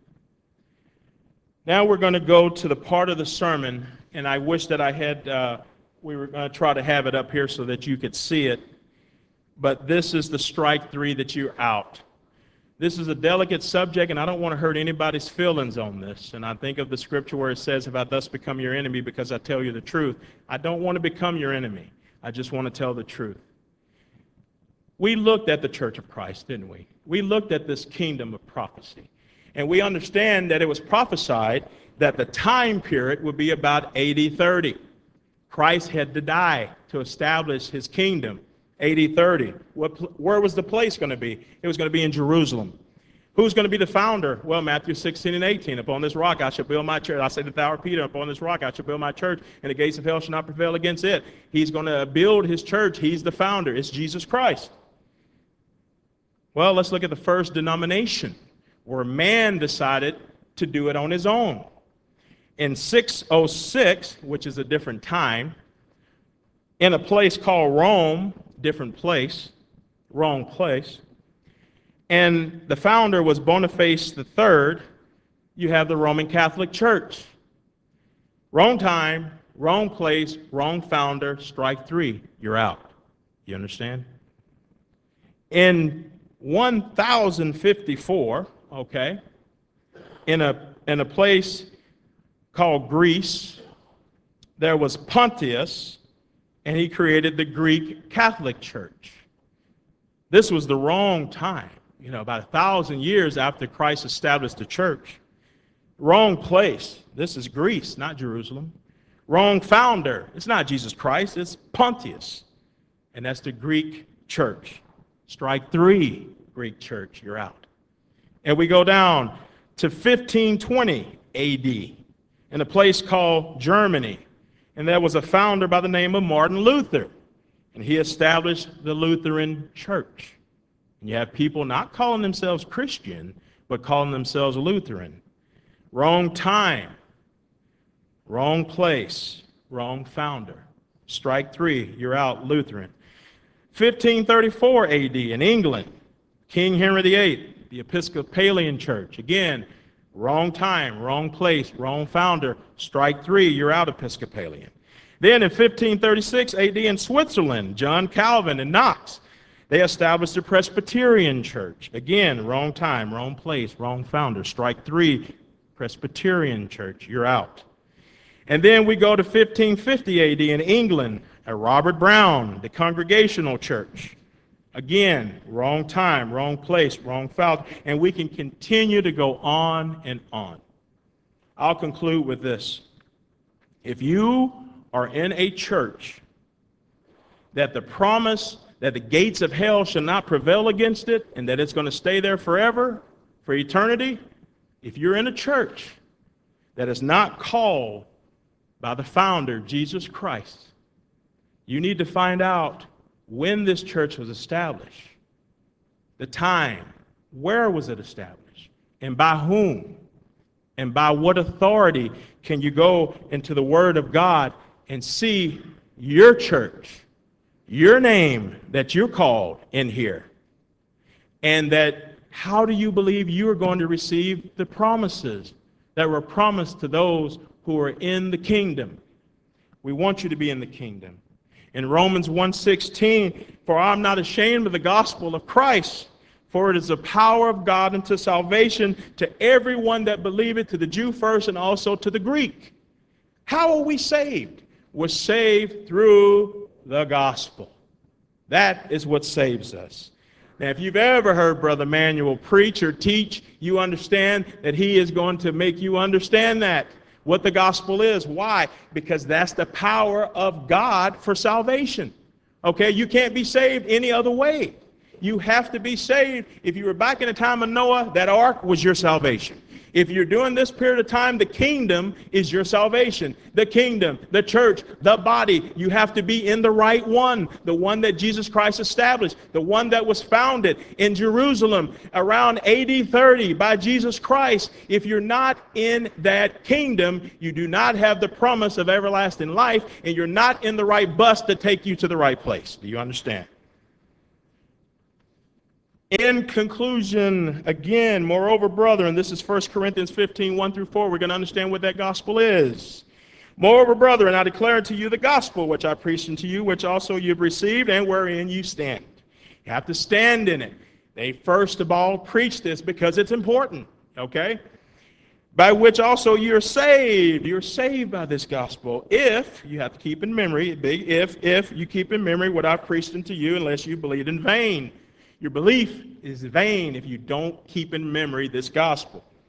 Now we're going to go to the part of the sermon, and I wish that I had, uh, we were going to try to have it up here so that you could see it, but this is the strike three that you're out. This is a delicate subject, and I don't want to hurt anybody's feelings on this. And I think of the scripture where it says, if I thus become your enemy because I tell you the truth. I don't want to become your enemy. I just want to tell the truth. We looked at the Church of Christ, didn't we? We looked at this kingdom of prophecy. And we understand that it was prophesied that the time period would be about A D thirty. Christ had to die to establish his kingdom. A D thirty. What, where was the place going to be? It was going to be in Jerusalem. Who's going to be the founder? Well, Matthew sixteen and eighteen. Upon this rock I shall build my church. I say that thou art Peter. Upon this rock I shall build my church, and the gates of hell shall not prevail against it. He's going to build his church. He's the founder. It's Jesus Christ. Well, let's look at the first denomination, where man decided to do it on his own. In six oh six, which is a different time, in a place called Rome, different place, wrong place, and the founder was Boniface the third, you have the Roman Catholic Church. Wrong time, wrong place, wrong founder, strike three, you're out. You understand? In one thousand fifty-four, okay, in a, in a place called Greece, there was Pontius, and he created the Greek Catholic Church. This was the wrong time. You know, about a thousand years after Christ established the church. Wrong place. This is Greece, not Jerusalem. Wrong founder. It's not Jesus Christ, it's Pontius. And that's the Greek church. Strike three, Greek church, you're out. And we go down to fifteen twenty A D in a place called Germany. And there was a founder by the name of Martin Luther. And he established the Lutheran Church. And you have people not calling themselves Christian, but calling themselves Lutheran. Wrong time, wrong place, wrong founder. Strike three, you're out, Lutheran. fifteen thirty-four A D in England, King Henry the eighth, the Episcopalian Church. Again, wrong time, wrong place, wrong founder. Strike three, you're out, Episcopalian. Then in fifteen thirty-six A D in Switzerland, John Calvin and Knox, they established the Presbyterian Church. Again, wrong time, wrong place, wrong founder. Strike three, Presbyterian Church, you're out. And then we go to fifteen fifty A D in England, at Robert Brown, the Congregational Church. Again, wrong time, wrong place, wrong founder. And we can continue to go on and on. I'll conclude with this. If you are in a church that the promise that the gates of hell shall not prevail against it, and that it's going to stay there forever, for eternity, if you're in a church that is not called by the founder, Jesus Christ, you need to find out when this church was established, the time, where was it established, and by whom, and by what authority can you go into the Word of God and see your church, your name that you're called in here, and that how do you believe you are going to receive the promises that were promised to those who are in the kingdom? We want you to be in the kingdom. In Romans one sixteen, for I'm not ashamed of the gospel of Christ, for it is the power of God unto salvation to everyone that believeth, to the Jew first and also to the Greek. How are we saved? We're saved through the gospel. That is what saves us. Now, if you've ever heard Brother Manuel preach or teach, you understand that he is going to make you understand that, what the gospel is. Why? Because that's the power of God for salvation. Okay, you can't be saved any other way. You have to be saved. If you were back in the time of Noah, that ark was your salvation. If you're doing this period of time, the kingdom is your salvation. The kingdom, the church, the body. You have to be in the right one, the one that Jesus Christ established, the one that was founded in Jerusalem around A D thirty by Jesus Christ. If you're not in that kingdom, you do not have the promise of everlasting life, and you're not in the right bus to take you to the right place. Do you understand? In conclusion, again, moreover, brother, and this is First Corinthians fifteen, one through four, we're going to understand what that gospel is. Moreover, brother, and I declare unto you the gospel which I preached unto you, which also you've received, and wherein you stand. You have to stand in it. They first of all preach this because it's important, okay? By which also you're saved. You're saved by this gospel. If, you have to keep in memory, big if, if you keep in memory what I've preached unto you, unless you believe in vain. Your belief is vain if you don't keep in memory this gospel.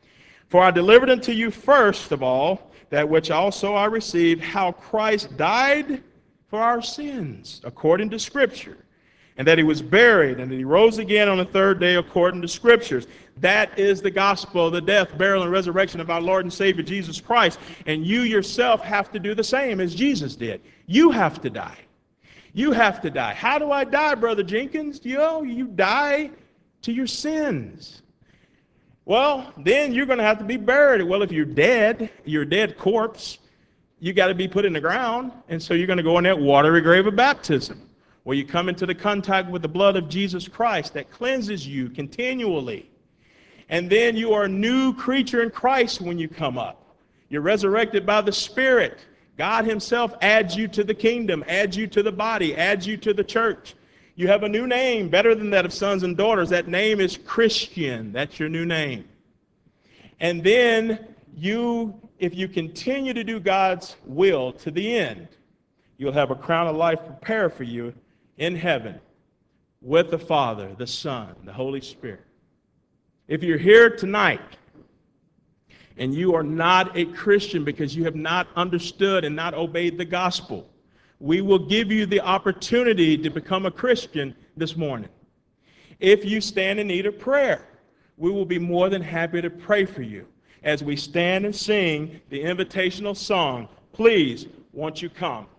For I delivered unto you first of all that which also I received, how Christ died for our sins, according to Scripture, and that he was buried, and that he rose again on the third day, according to Scriptures. That is the gospel, the death, burial, and resurrection of our Lord and Savior Jesus Christ. And you yourself have to do the same as Jesus did. You have to die. You have to die. How do I die, Brother Jenkins? You know, you die to your sins. Well, then you're going to have to be buried. Well, if you're dead, you're a dead corpse, you got to be put in the ground, and so you're going to go in that watery grave of baptism, where you come into the contact with the blood of Jesus Christ that cleanses you continually. And then you are a new creature in Christ when you come up. You're resurrected by the Spirit. God himself adds you to the kingdom, adds you to the body, adds you to the church. You have a new name, better than that of sons and daughters. That name is Christian. That's your new name. And then you, if you continue to do God's will to the end, you'll have a crown of life prepared for you in heaven with the Father, the Son, the Holy Spirit. If you're here tonight and you are not a Christian because you have not understood and not obeyed the gospel, we will give you the opportunity to become a Christian this morning. If you stand in need of prayer, we will be more than happy to pray for you as we stand and sing the invitational song, Please, Won't You Come?